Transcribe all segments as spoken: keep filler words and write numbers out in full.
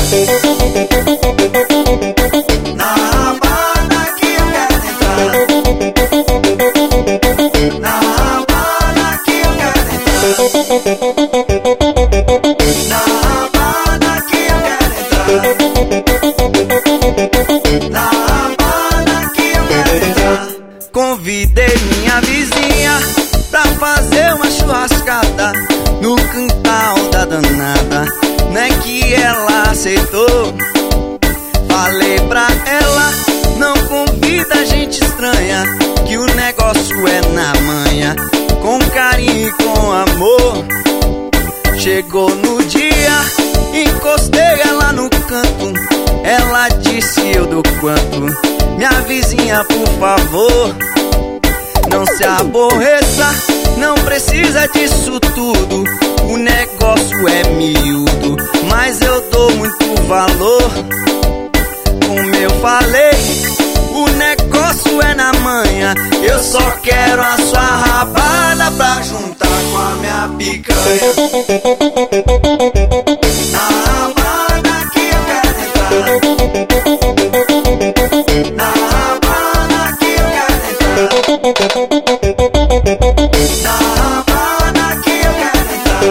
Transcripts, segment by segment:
Na Havana que eu quero entrar. Na Havana que eu quero entrar. Na Havana que eu quero entrar. Na Havana que eu quero entrar. Convidei minha vizinha pra fazer uma churrascada no quintal da danada. Não é que ela aceitou. Falei pra ela, não convida gente estranha, que o negócio é na manhã, com carinho e com amor. Chegou no dia, encostei ela no canto. Ela disse eu dou quanto. Minha vizinha, por favor, não se aborreça, não precisa disso tudo. O negócio é miúdo, mas eu dou muito valor. Como eu falei, o negócio é na manhã. Eu só quero a sua rabada pra juntar com a minha picanha. Na Havana que eu quero entrar. Na Havana que eu quero entrar. Na Havana que eu quero entrar.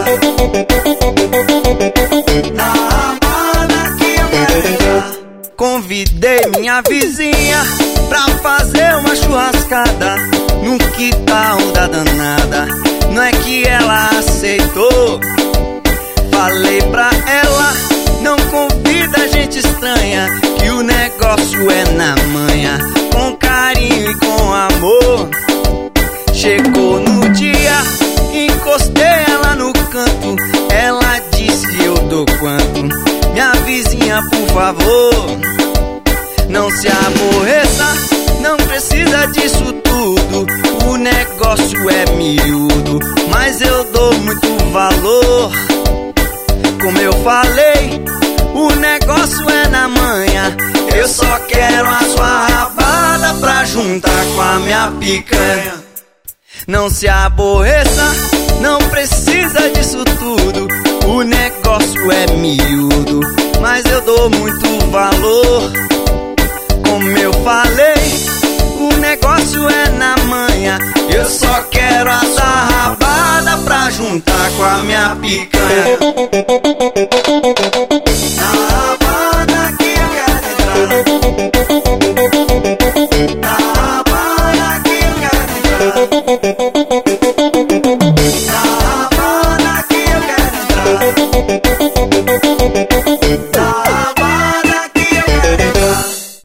Na Havana que eu quero entrar. Convidei minha vizinha pra fazer uma churrascada no quintal da danada. Não é que ela aceitou. Falei pra ela, não convida gente estranha, que o negócio é na manhã, com carinho e com amor. Chegou no dia, encostei ela no canto. Ela disse eu dou quanto. Minha vizinha, por favor, não se aborreça, não precisa disso tudo. O negócio é miúdo, mas eu dou muito valor. Como eu falei, o negócio é na manhã. Eu só quero a sua rabada pra juntar com a minha picanha. Não se aborreça, não precisa disso tudo. O negócio é miúdo, mas eu dou muito valor. Como eu falei, o negócio é na manhã. Eu só quero a sua rabada pra juntar com a minha picanha.